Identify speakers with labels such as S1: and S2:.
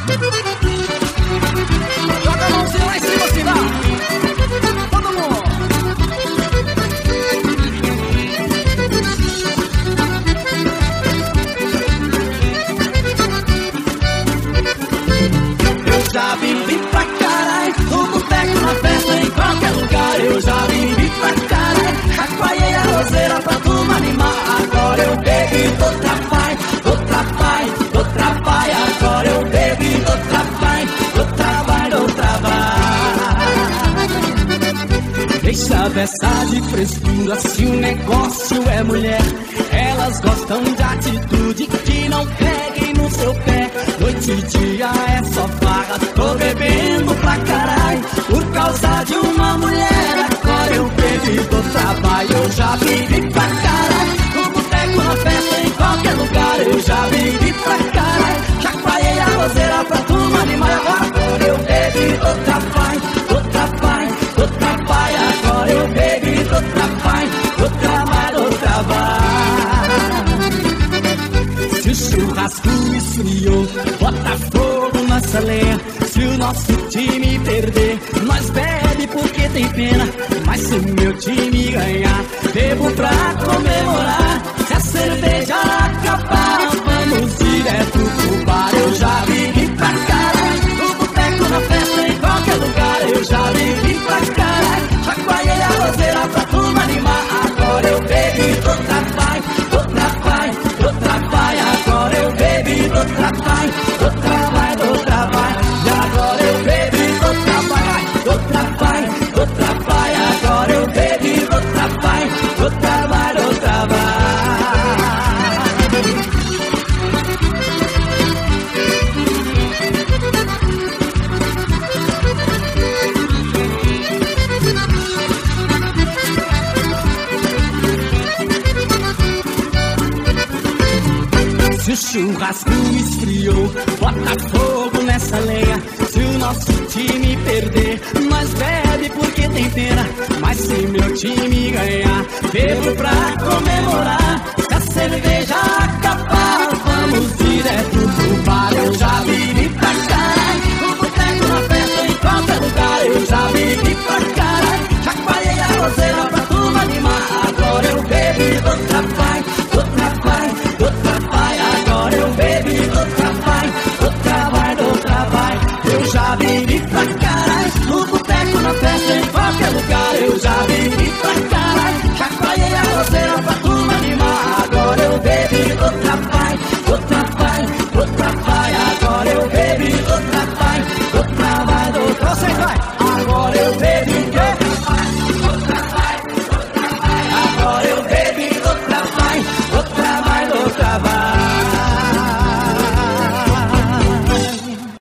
S1: Joga a mãozinha lá em cima, assim, vai. Todo mundo. Eu já vivi pra caralho, no boteco, na festa, em qualquer lugar. Eu já vivi pra caralho, chacoalhei a roseira pra turma animar. Agora eu bebi, tô trapai, tô trapai, tô trapai. Agora eu bebi, tô trapai, tô trapai, tô trapai. Deixa dessa de frescura, se o negócio é mulher. Elas gostam de atitude, que não peguem no seu pé. Noite e dia é só farra, tô bebendo pra caralho, por causa de uma mulher. Agora eu bebi do trabalho, eu já bebi pra caralho, no boteco, na festa, em qualquer lugar. Eu já bebi pra caralho, chacoalhei a roseira pra turma animar. Agora eu bebi do trabalho, do trabalho, do trabalho. Agora eu bebi do trabalho, do trabalho, do trabalho. Se o churrasco esfriou, bota fogo nessa lenha. Se o nosso time perder, nós bebe porque tem pena. Mas se meu time ganhar, bebo pra comemorar. Se a cerveja acabar, vamos direto pro bar. Eu já vivi pra caralho, no boteco, na festa, em qualquer lugar. Eu já vivi pra caralho, chacoalhei a roseira pra turma animar. Agora eu bebi do trabalho, do trabalho, do trabalho. Agora eu bebi do trabalho, do trabalho, do trabalho. E agora eu bebi do trabalho, do trabalho, do trabalho. Agora eu bebi do trabalho, do trabalho, do trabalho. Se o churrasco esfriou, bota fogo nessa lenha. Se o nosso time perder, nós bebe porque tem pena. Mas se meu time ganhar, bebo pra comemorar. Se a cerveja